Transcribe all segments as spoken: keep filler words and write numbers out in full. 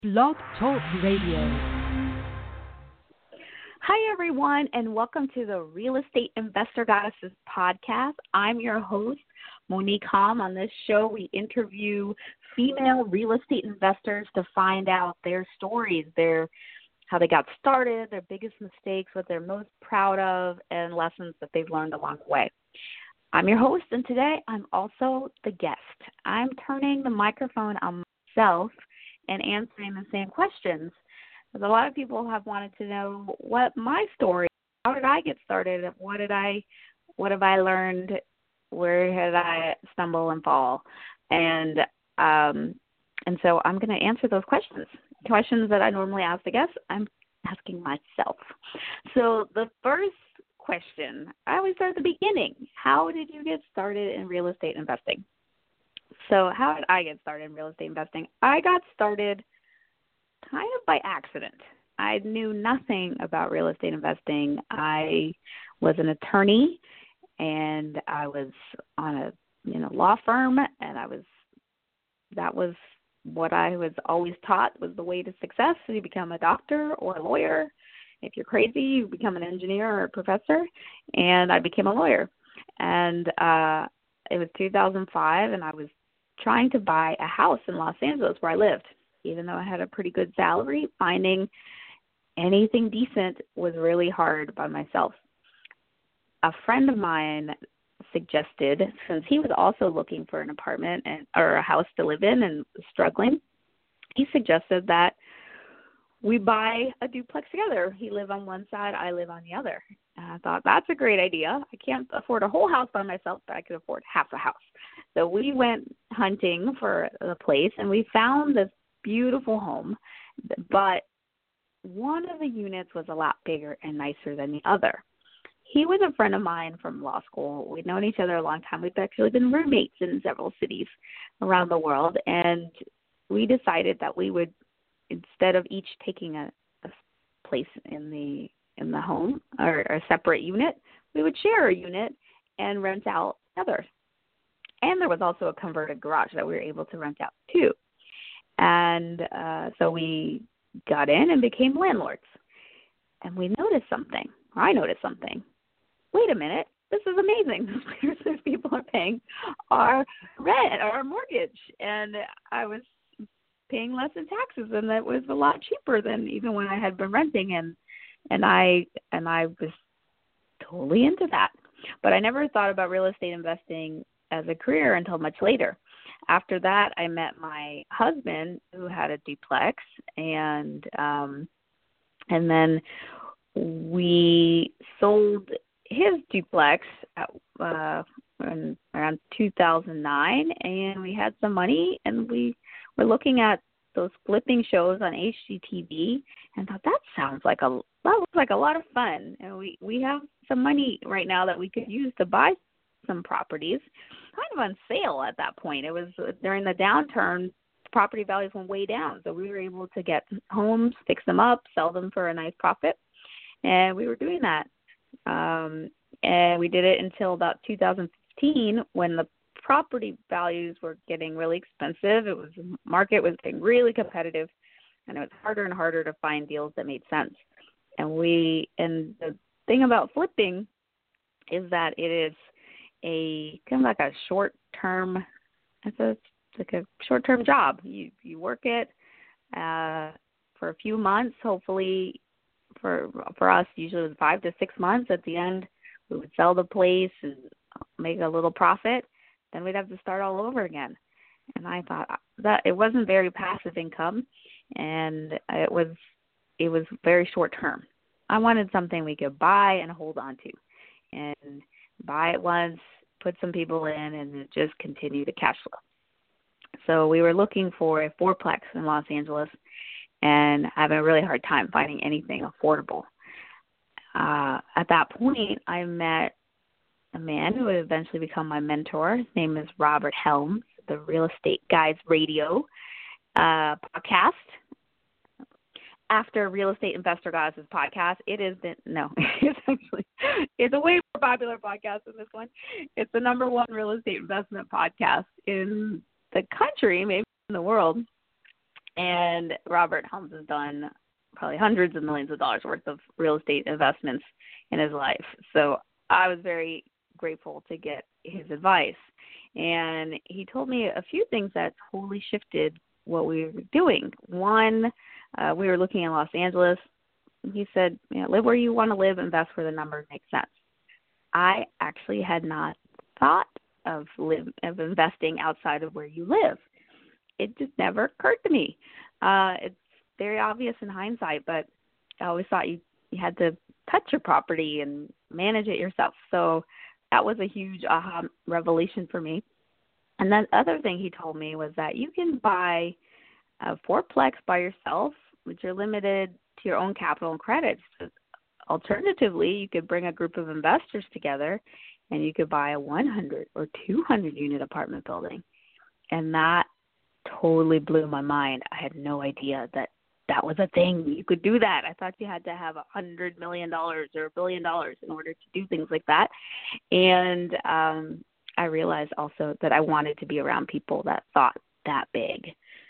Blog Talk Radio. Hi, everyone, and welcome to the Real Estate Investor Goddesses podcast. I'm your host, Monique Hom. On this show, we interview female real estate investors to find out their stories, their how they got started, their biggest mistakes, what they're most proud of, and lessons that they've learned along the way. I'm your host, and today I'm also the guest. I'm turning the microphone on myself and answering the same questions. Because a lot of people have wanted to know what my story, how did I get started, what did I, what have I learned, where did I stumble and fall, and um, and so I'm going to answer those questions. Questions that I normally ask the guests, I'm asking myself. So the first question, I always start at the beginning. How did you get started in real estate investing? So how did I get started in real estate investing? I got started kind of by accident. I knew nothing about real estate investing. I was an attorney, and I was on a you know law firm, and I was that was what I was always taught was the way to success. So you become a doctor or a lawyer. If you're crazy, you become an engineer or a professor. And I became a lawyer. And uh, it was two thousand five, and I was trying to buy a house in Los Angeles where I lived. Even though I had a pretty good salary, finding anything decent was really hard by myself. A friend of mine suggested, since he was also looking for an apartment and or a house to live in and struggling, he suggested that we buy a duplex together. He lived on one side, I live on the other. And I thought, that's a great idea. I can't afford a whole house by myself, but I could afford half a house. So we went hunting for a place, and we found this beautiful home, but one of the units was a lot bigger and nicer than the other. He was a friend of mine from law school. We'd known each other a long time. We've actually been roommates in several cities around the world, and we decided that we would, instead of each taking a, a place in the in the home or, or a separate unit, we would share a unit and rent out others. And there was also a converted garage that we were able to rent out too. And uh, so we got in and became landlords. And we noticed something, or I noticed something. Wait a minute, this is amazing. These people are paying our rent, our mortgage. And I was paying less in taxes, and that was a lot cheaper than even when I had been renting. And and I and I was totally into that. But I never thought about real estate investing as a career until much later. After that, I met my husband, who had a duplex, and um, and then we sold his duplex at, uh, in around two thousand nine, and we had some money, and we were looking at those flipping shows on H G T V, and thought that sounds like a that looks like a lot of fun, and we we have some money right now that we could use to buy some properties, kind of on sale at that point. It was during the downturn, property values went way down. So we were able to get homes, fix them up, sell them for a nice profit. And we were doing that. Um, and we did it until about two thousand fifteen, when the property values were getting really expensive. It was the market was getting really competitive, and it was harder and harder to find deals that made sense. And we and the thing about flipping is that it is a kind of like a short-term, it's a it's like a short-term job. You you work it uh, for a few months. Hopefully, for for us, usually it was five to six months. At the end, we would sell the place and make a little profit. Then we'd have to start all over again. And I thought that it wasn't very passive income, and it was it was very short-term. I wanted something we could buy and hold on to, and buy it once, put some people in, and just continue to cash flow. So we were looking for a fourplex in Los Angeles and having a really hard time finding anything affordable. Uh, at that point, I met a man who would eventually become my mentor. His name is Robert Helms, the Real Estate Guys Radio uh, podcast. After Real Estate Investor Goddesses podcast, it is the, no, it's actually, it's a way more popular podcast than this one. It's the number one real estate investment podcast in the country, maybe in the world. And Robert Helms has done probably hundreds of millions of dollars worth of real estate investments in his life. So I was very grateful to get his advice. And he told me a few things that totally shifted what we were doing. One, uh, we were looking at Los Angeles. He said, you know, live where you want to live, invest where the numbers make sense. I actually had not thought of live of investing outside of where you live. It just never occurred to me. Uh, it's very obvious in hindsight, but I always thought you, you had to touch your property and manage it yourself. So that was a huge aha revelation for me. And then the other thing he told me was that you can buy a fourplex by yourself, but you're limited to your own capital and credit. So alternatively, you could bring a group of investors together and you could buy a one hundred or two hundred unit apartment building. And that totally blew my mind. I had no idea that that was a thing. You could do that. I thought you had to have a hundred million dollars or a billion dollars in order to do things like that. And um, I realized also that I wanted to be around people that thought that big.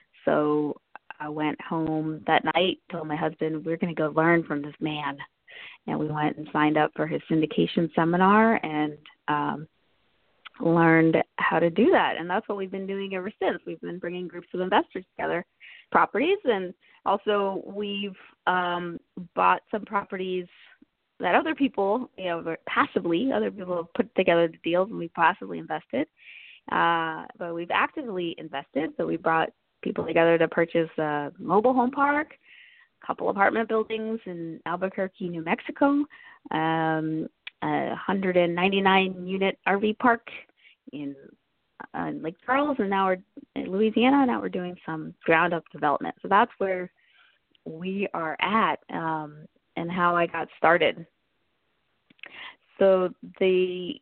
So I went home that night, told my husband, we're going to go learn from this man. And we went and signed up for his syndication seminar and um, learned how to do that. And that's what we've been doing ever since. We've been bringing groups of investors together, properties, and also we've um, bought some properties that other people, you know, passively, other people have put together the deals and we passively invested. Uh, but we've actively invested. So we brought people together to purchase a mobile home park, a couple apartment buildings in Albuquerque, New Mexico, um, a one hundred ninety-nine unit R V park in uh, Lake Charles, and now we're in Louisiana. Now we're doing some ground up development. So that's where we are at, um, and how I got started. So the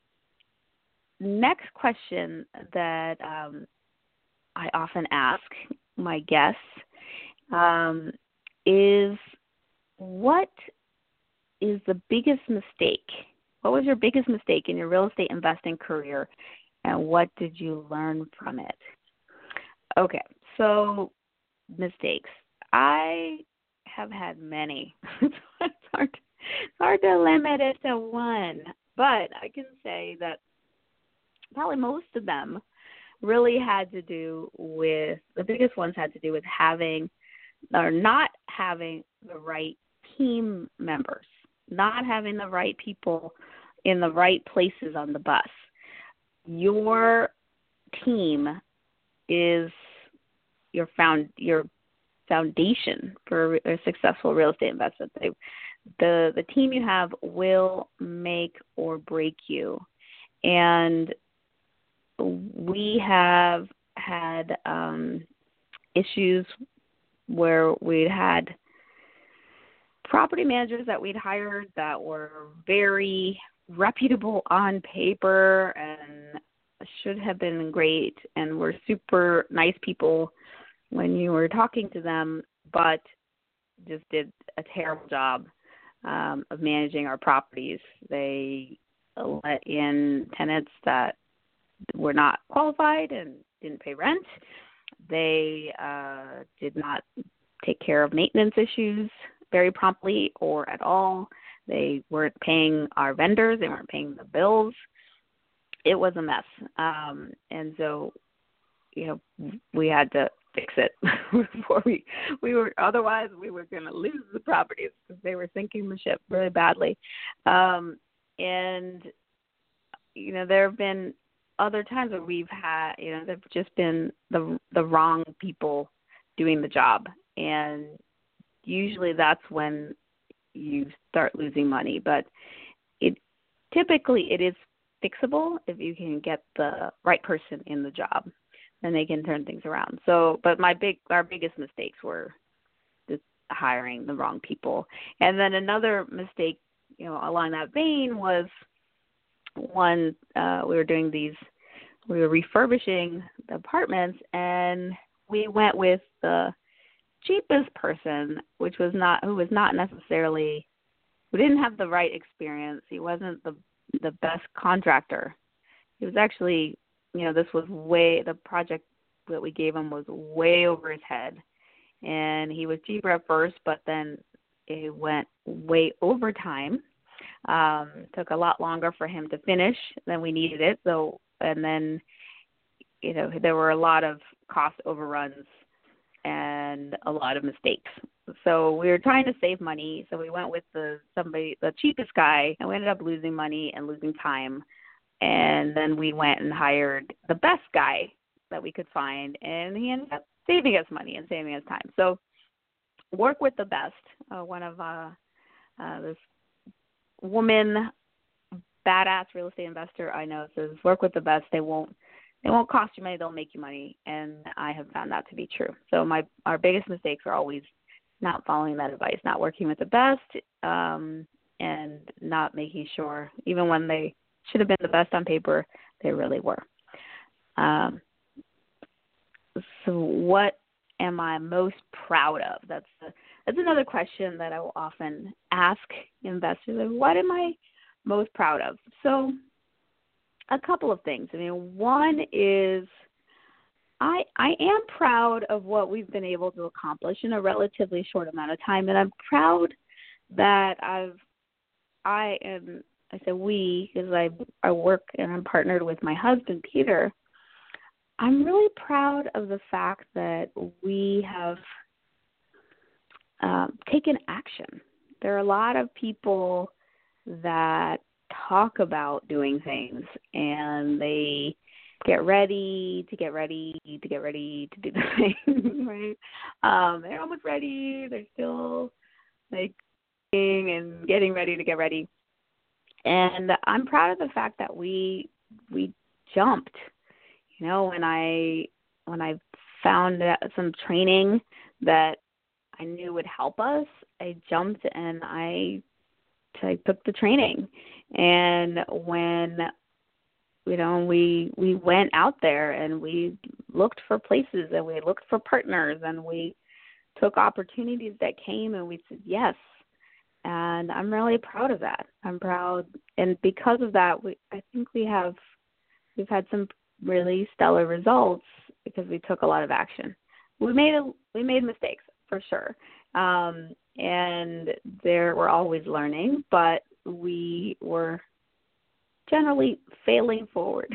next question that um, I often ask my guests um, is, what is the biggest mistake? What was your biggest mistake in your real estate investing career, and what did you learn from it? Okay, so mistakes. I have had many. it's hard, it's hard to limit it to one, but I can say that probably most of them really had to do with, the biggest ones had to do with having or not having the right team members, not having the right people in the right places on the bus. Your team is your found your foundation for a successful real estate investment. They, the the team you have will make or break you. And we have had um, issues where we'd had property managers that we'd hired that were very reputable on paper and should have been great and were super nice people when you were talking to them, but just did a terrible job um, of managing our properties. They let in tenants that were not qualified and didn't pay rent. They uh, did not take care of maintenance issues very promptly or at all. They weren't paying our vendors. They weren't paying the bills. It was a mess. Um, and so, you know, we had to fix it before we, we were, otherwise we were going to lose the properties because they were sinking the ship really badly. Um, and, you know, there have been other times where we've had, you know, there've just been the the wrong people doing the job. And usually that's when you start losing money. But it typically it is fixable if you can get the right person in the job, then they can turn things around. So, but my big, our biggest mistakes were just hiring the wrong people. And then another mistake, you know, along that vein was one, uh, we were doing these, we were refurbishing the apartments, and we went with the cheapest person, which was not, who was not necessarily, who didn't have the right experience. He wasn't the the best contractor. He was actually, you know, this was way, the project that we gave him was way over his head. and he was cheaper at first, but then it went way over time. Um, took a lot longer for him to finish than we needed it. So, and then, you know, there were a lot of cost overruns and a lot of mistakes. So we were trying to save money. So we went with the somebody, the cheapest guy, and we ended up losing money and losing time. And then we went and hired the best guy that we could find, and he ended up saving us money and saving us time. So work with the best. Uh, one of uh, uh, this woman, badass real estate investor I know says, work with the best. They won't they won't cost you money. They'll make you money. And I have found that to be true. So my our biggest mistakes are always not following that advice, not working with the best, um, and not making sure, even when they should have been the best on paper, they really were. Um, so what am I most proud of? That's a, that's another question that I will often ask investors. Like, what am I most proud of? So a couple of things. I mean, one is I I am proud of what we've been able to accomplish in a relatively short amount of time, and I'm proud that I've I am I said we because I I work and I'm partnered with my husband Peter. I'm really proud of the fact that we have um, taken action. There are a lot of people that talk about doing things, and they get ready to get ready to get ready to do the thing, right? Um, they're almost ready. They're still like and getting ready to get ready. And I'm proud of the fact that we we jumped. You know, when I when I found some training that I knew would help us, I jumped and I, I took the training. And when you know we we went out there and we looked for places and we looked for partners and we took opportunities that came and we said yes. And I'm really proud of that. I'm proud, and because of that, we I think we have we've had some really stellar results because we took a lot of action. We made a, we made mistakes for sure, um, and there we're always learning, but we were generally failing forward,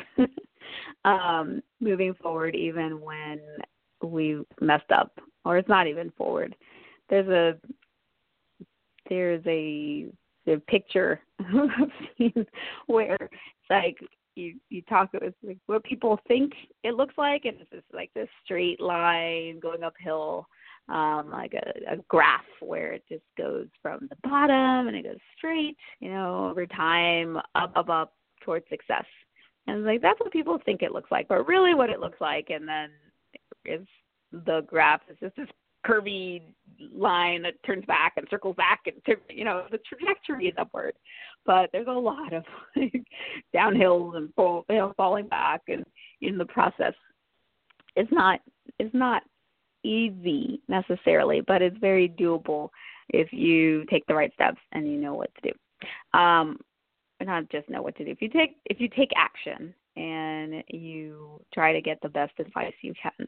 um, moving forward even when we messed up, or it's not even forward. There's a there's a, a picture I've seen where it's like you you talk it's like what people think it looks like, and it's just like this straight line going uphill, um, like a, a graph where it just goes from the bottom and it goes straight, you know, over time, up, up, up towards success. And it's like that's what people think it looks like, but really what it looks like, and then is the graph is just this curvy line that turns back and circles back, and you know the trajectory is upward, but there's a lot of like, downhills and fall, you know, falling back, and in the process, it's not it's not easy necessarily, but it's very doable if you take the right steps and you know what to do. Um, not just know what to do. If you take if you take action and you try to get the best advice you can.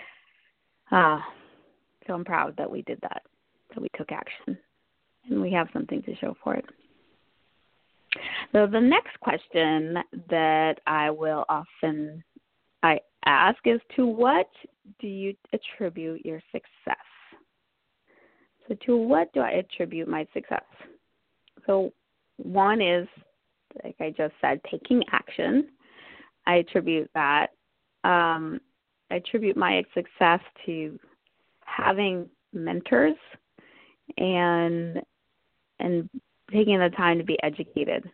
Uh, So I'm proud that we did that, that we took action, and we have something to show for it. So the next question that I will often I ask is, to what do you attribute your success? So to what do I attribute my success? So one is, like I just said, taking action. I attribute that. Um, I attribute my success to having mentors and and taking the time to be educated.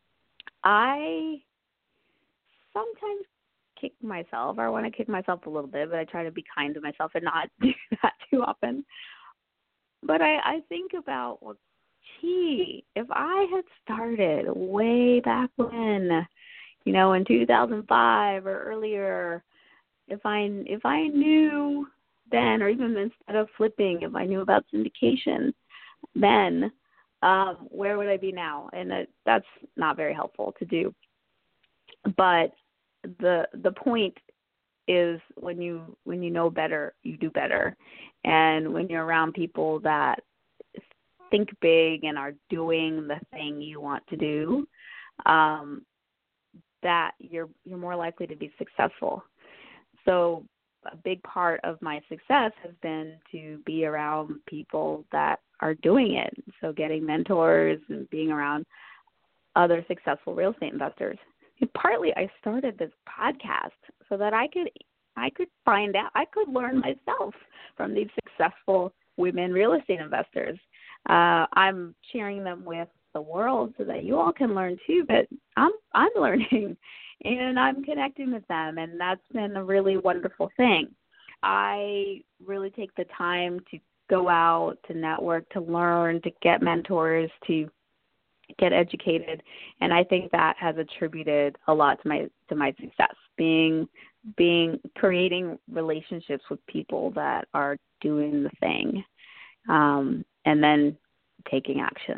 I sometimes kick myself, or I want to kick myself a little bit, but I try to be kind to myself and not do that too often. But I, I think about, well, gee, if I had started way back when, you know, in two thousand five or earlier, if I if I knew then, or even instead of flipping, if I knew about syndication then, um, where would I be now? And that, that's not very helpful to do. But the the point is when you when you know better, you do better. And when you're around people that think big and are doing the thing you want to do, um, that you're you're more likely to be successful. So a big part of my success has been to be around people that are doing it. So getting mentors and being around other successful real estate investors. And partly I started this podcast so that I could I could find out, I could learn myself from these successful women real estate investors. Uh, I'm sharing them with the world so that you all can learn too, but I'm I'm learning and I'm connecting with them, and that's been a really wonderful thing. I really take the time to go out, to network, to learn, to get mentors, to get educated, and I think that has attributed a lot to my to my success, being being creating relationships with people that are doing the thing, um, and then taking action.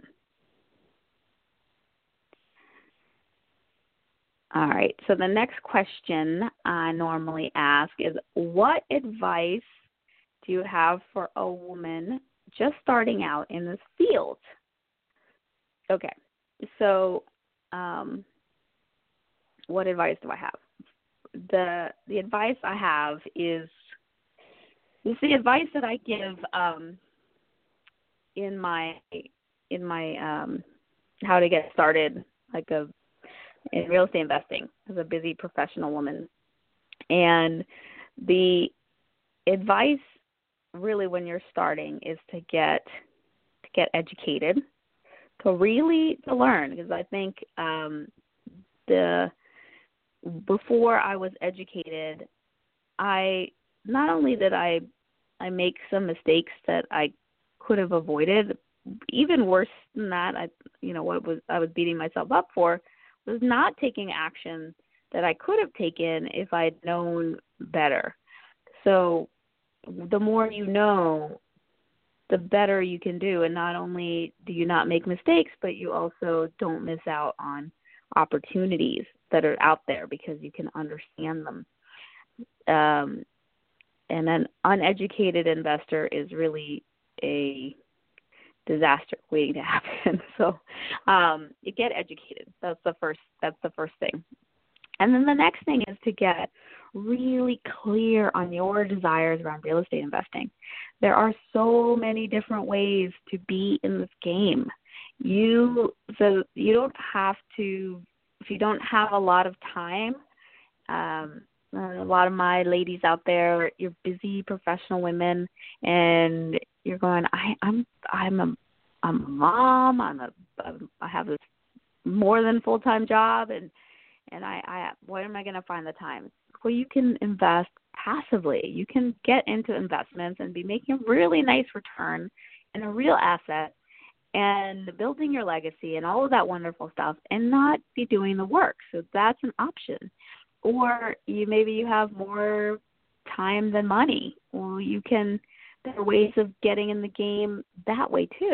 All right, so the next question I normally ask is, what advice do you have for a woman just starting out in this field? Okay, so um, what advice do I have? The the advice I have is, is the advice that I give um, in my in my um, how to get started, like a in real estate investing as a busy professional woman. And the advice really when you're starting is to get to get educated, to really to learn, because I think um, the before I was educated, I not only did I I make some mistakes that I could have avoided, even worse than that, I you know what was I was beating myself up for was not taking action that I could have taken if I had known better. So the more you know, the better you can do. And not only do you not make mistakes, but you also don't miss out on opportunities that are out there because you can understand them. Um, and an uneducated investor is really a disaster waiting to happen. So um, you get educated. That's the first. That's the first thing. And then the next thing is to get really clear on your desires around real estate investing. There are so many different ways to be in this game. You so you don't have to, if you don't have a lot of time. Um, a lot of my ladies out there, you're busy professional women, and you're going, I, I'm, I'm a, I'm a mom. I'm a, I have this more than full time job, and and I, I, where am I going to find the time? Well, you can invest passively. You can get into investments and be making a really nice return in a real asset, and building your legacy and all of that wonderful stuff, and not be doing the work. So that's an option. Or you maybe you have more time than money. Well, you can, there are ways of getting in the game that way too.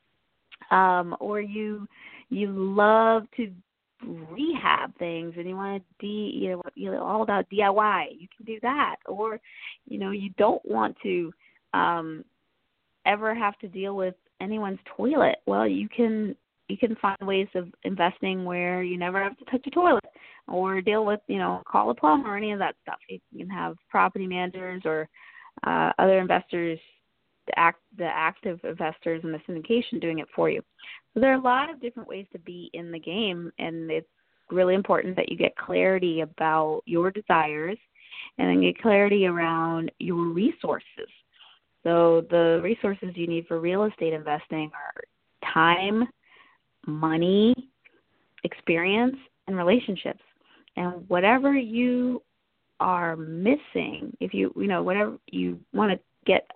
Um, or you you love to rehab things and you want to de you know you're all about D I Y. You can do that. Or you know you don't want to um, ever have to deal with anyone's toilet. Well, you can you can find ways of investing where you never have to touch a toilet or deal with, you know, call a plumber or any of that stuff. You can have property managers or uh, other investors, the, act, the active investors in the syndication doing it for you. So there are a lot of different ways to be in the game, and it's really important that you get clarity about your desires and then get clarity around your resources. So the resources you need for real estate investing are time, money, experience, and relationships. And whatever you are missing, if you, you know, whatever you want to get,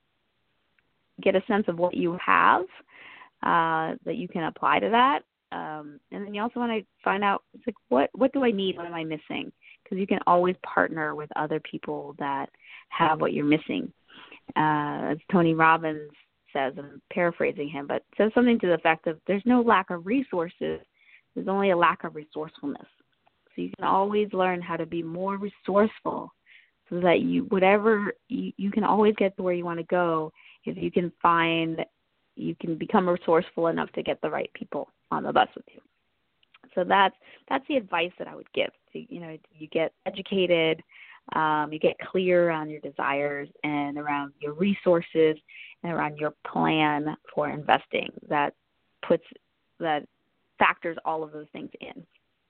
get a sense of what you have, uh, that you can apply to that. Um, and then you also want to find out, it's like, what, what do I need? What am I missing? Because you can always partner with other people that have what you're missing. Uh, as Tony Robbins says, I'm paraphrasing him, but says something to the effect of there's no lack of resources, there's only a lack of resourcefulness. So you can always learn how to be more resourceful so that you, whatever, you, you can always get to where you want to go if you can find, you can become resourceful enough to get the right people on the bus with you. So that's, that's the advice that I would give. So, you know, you get educated, um, you get clear on your desires and around your resources and around your plan for investing that puts, that factors all of those things in.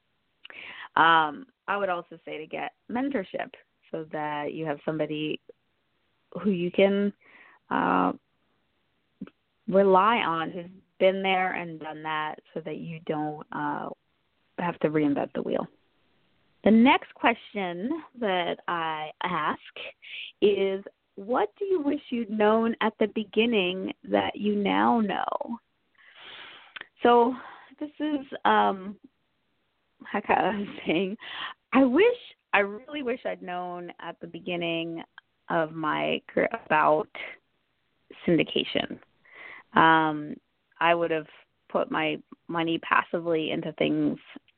Um, I would also say to get mentorship so that you have somebody who you can uh, rely on, who's been there and done that, so that you don't uh, have to reinvent the wheel. The next question that I ask is, what do you wish you'd known at the beginning that you now know? So this is, um, like I was saying, I wish, I really wish I'd known at the beginning of my career about syndication. Um, I would have put my money passively into things,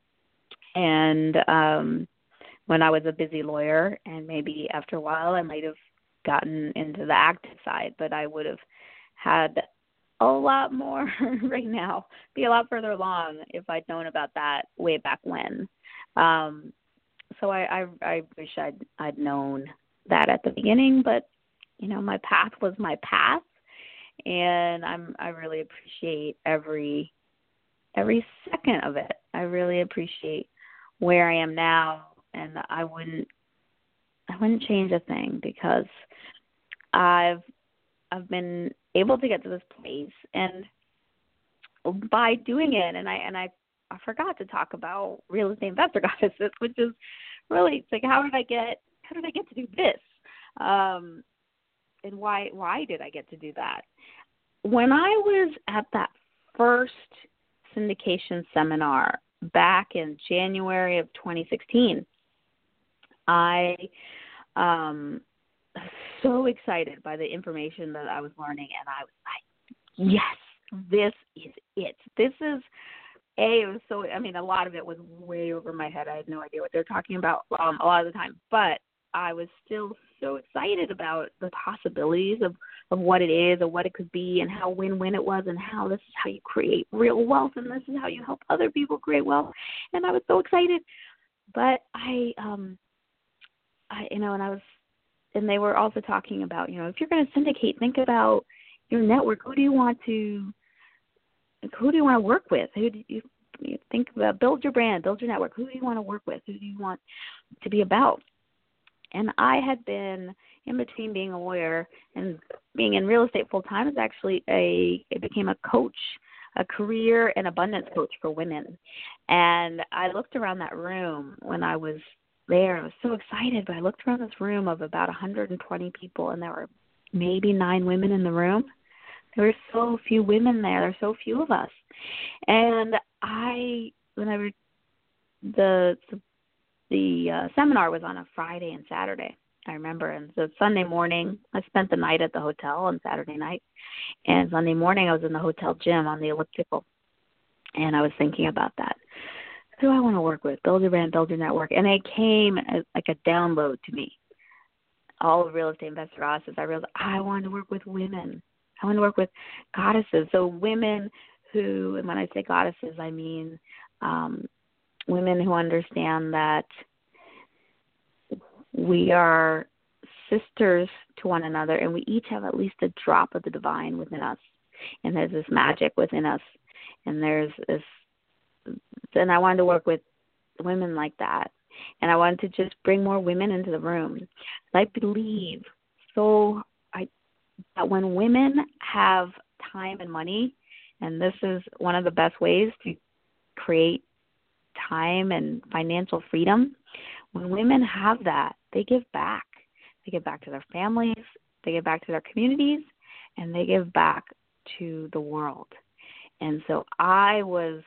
and um, when I was a busy lawyer, and maybe after a while I might have gotten into the active side, but I would have had a lot more right now, be a lot further along if I'd known about that way back when. Um, so I, I, I wish I'd, I'd known that at the beginning, but you know, my path was my path, and I'm, I really appreciate every, every second of it. I really appreciate where I am now, and I wouldn't, I wouldn't change a thing, because I've, I've been able to get to this place, and by doing it, and I and I, I forgot to talk about Real Estate Investor Goddesses, which is really, it's like, how did I get how did I get to do this, um, and why why did I get to do that? When I was at that first syndication seminar back in January of twenty sixteen, I um. so excited by the information that I was learning, and I was like, yes, this is it. This is, A, it was so, I mean, a lot of it was way over my head. I had no idea what they're talking about um, a lot of the time, but I was still so excited about the possibilities of, of what it is, or what it could be, and how win-win it was, and how this is how you create real wealth, and this is how you help other people create wealth. And I was so excited, but I, um, I, you know, and I was, and they were also talking about, you know, if you're going to syndicate, think about your network. Who do you want to, who do you want to work with? Who do you, you think about, build your brand, build your network. Who do you want to work with? Who do you want to be about? And I had been in between being a lawyer and being in real estate full time, is actually a, it became a coach, a career and abundance coach for women. And I looked around that room when I was there. I was so excited, but I looked around this room of about one hundred twenty people, and there were maybe nine women in the room. There were so few women there. There were so few of us. And I, when I, the, the, the uh, seminar was on a Friday and Saturday, I remember. And so Sunday morning, I spent the night at the hotel on Saturday night. And Sunday morning, I was in the hotel gym on the elliptical. And I was thinking about that. Who do I want to work with? Build your brand, build your network. And it came as like a download to me. All of Real Estate Investor Goddesses, I realized I wanted to work with women. I want to work with goddesses. So women who, and when I say goddesses, I mean um, women who understand that we are sisters to one another, and we each have at least a drop of the divine within us. And there's this magic within us. And there's this, and I wanted to work with women like that. And I wanted to just bring more women into the room. I believe so I, that when women have time and money, and this is one of the best ways to create time and financial freedom, when women have that, they give back. They give back to their families, they give back to their communities, and they give back to the world. And so I was,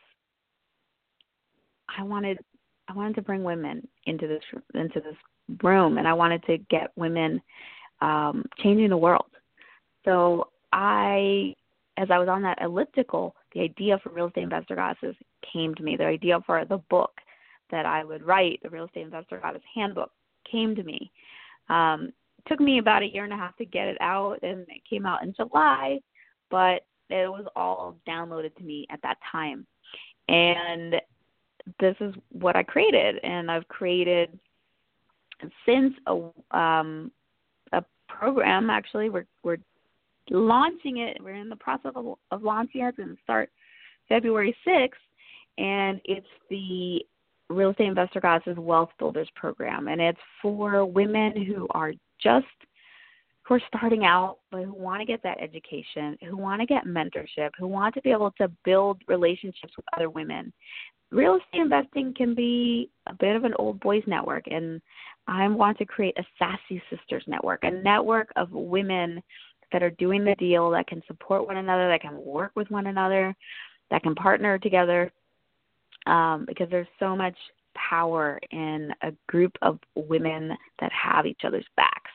I wanted, I wanted to bring women into this into this room, and I wanted to get women um, changing the world. So I, as I was on that elliptical, the idea for Real Estate Investor Goddesses came to me. The idea for the book that I would write, the Real Estate Investor Goddess Handbook, came to me. Um, it took me about a year and a half to get it out, and it came out in July, but it was all downloaded to me at that time. And this is what I created, and I've created since a, um, a program. Actually, we're we're launching it. We're in the process of, of launching it, and start February sixth, and it's the Real Estate Investor Goddesses Wealth Builders Program, and it's for women who are just who are starting out, but who want to get that education, who want to get mentorship, who want to be able to build relationships with other women. Real estate investing can be a bit of an old boys network, and I want to create a Sassy Sisters network, a network of women that are doing the deal, that can support one another, that can work with one another, that can partner together, um, because there's so much power in a group of women that have each other's backs.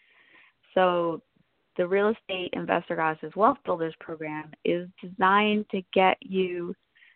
So the Real Estate Investor Goddesses Wealth Builders Program is designed to get you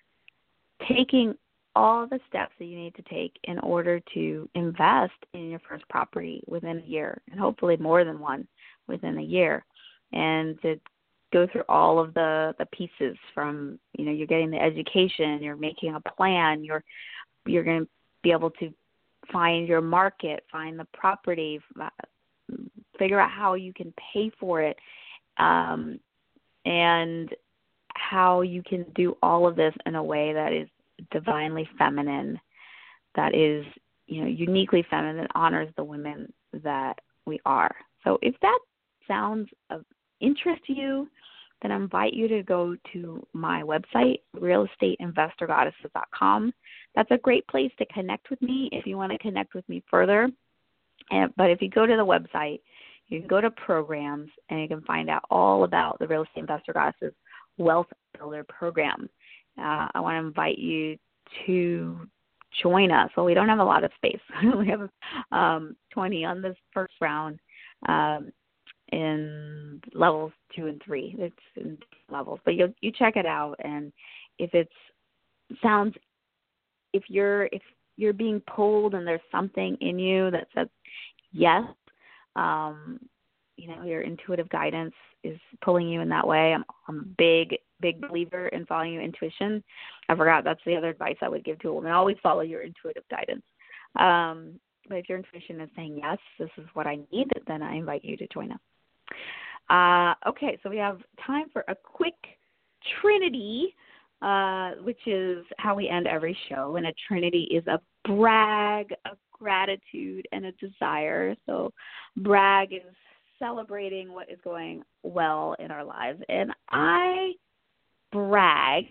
taking all the steps that you need to take in order to invest in your first property within a year, and hopefully more than one within a year, and to go through all of the, the pieces from, you know, you're getting the education, you're making a plan, you're you're going to be able to find your market, find the property, figure out how you can pay for it, um, and how you can do all of this in a way that is divinely feminine, that is, you know, uniquely feminine, honors the women that we are. So if that sounds of interest to you, then I invite you to go to my website, real estate investor goddesses dot com. That's a great place to connect with me if you want to connect with me further. And, but if you go to the website, you can go to programs, and you can find out all about the Real Estate Investor Goddesses Wealth Builder Program. Uh, I want to invite you to join us. Well, we don't have a lot of space. We have um, twenty on this first round um, in levels two and three. It's in levels, but you you check it out, and if it sounds, if you're if you're being pulled and there's something in you that says yes, um, you know, your intuitive guidance is pulling you in that way. I'm, I'm a big, big believer in following your intuition. I forgot that's the other advice I would give to a woman. Always follow your intuitive guidance. Um, but if your intuition is saying, yes, this is what I need, then I invite you to join us. Uh, okay, so we have time for a quick Trinity, uh, which is how we end every show. And a Trinity is a brag, a gratitude, and a desire. So brag is celebrating what is going well in our lives. And I brag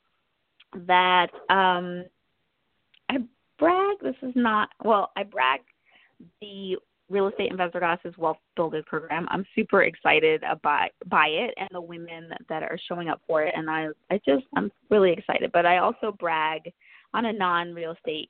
that um, I brag, this is not, well, I brag the Real Estate Investor Goddesses Wealth Builders Program. I'm super excited about by it and the women that are showing up for it. And I, I just, I'm really excited. But I also brag on a non-real estate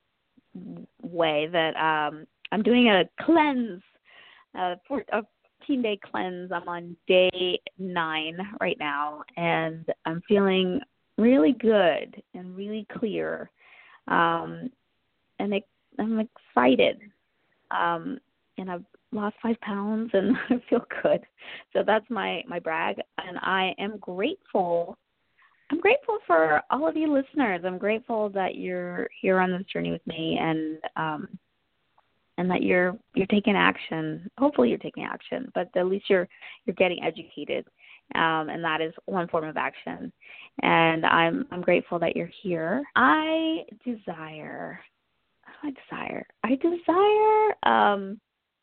way that um, I'm doing a cleanse, uh, for a fourteen-day cleanse. I'm on day nine right now, and I'm feeling really good and really clear, um, and it, I'm excited. Um, and I've lost five pounds, and I feel good. So that's my, my brag, and I am grateful. I'm grateful for all of you listeners. I'm grateful that you're here on this journey with me, and um, and that you're you're taking action. Hopefully, you're taking action, but at least you're you're getting educated, um, and that is one form of action. And I'm I'm grateful that you're here. I desire. I desire. I desire. Um,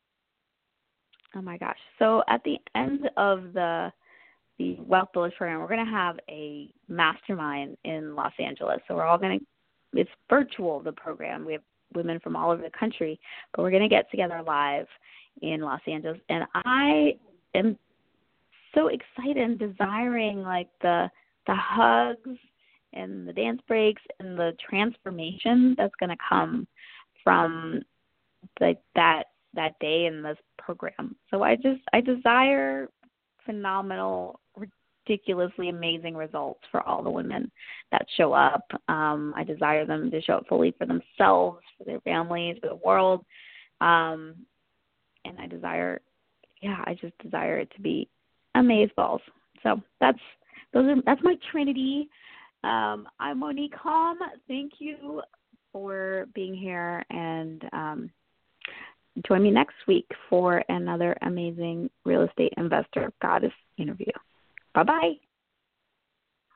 oh my gosh! So at the end of the the Wealth Builders Program, we're going to have a mastermind in Los Angeles. So we're all going to. It's virtual. The program. We have women from all over the country, but we're going to get together live in Los Angeles. And I am so excited and desiring like the the hugs and the dance breaks and the transformation that's going to come from like that that day in this program. So I just I desire phenomenal, ridiculously amazing results for all the women that show up. Um, I desire them to show up fully for themselves, for their families, for the world. Um, and I desire, yeah, I just desire it to be amazeballs. So that's those are that's my trinity. Um, I'm Monique Hom. Thank you for being here, and um, join me next week for another amazing real estate investor goddess interview. Bye bye.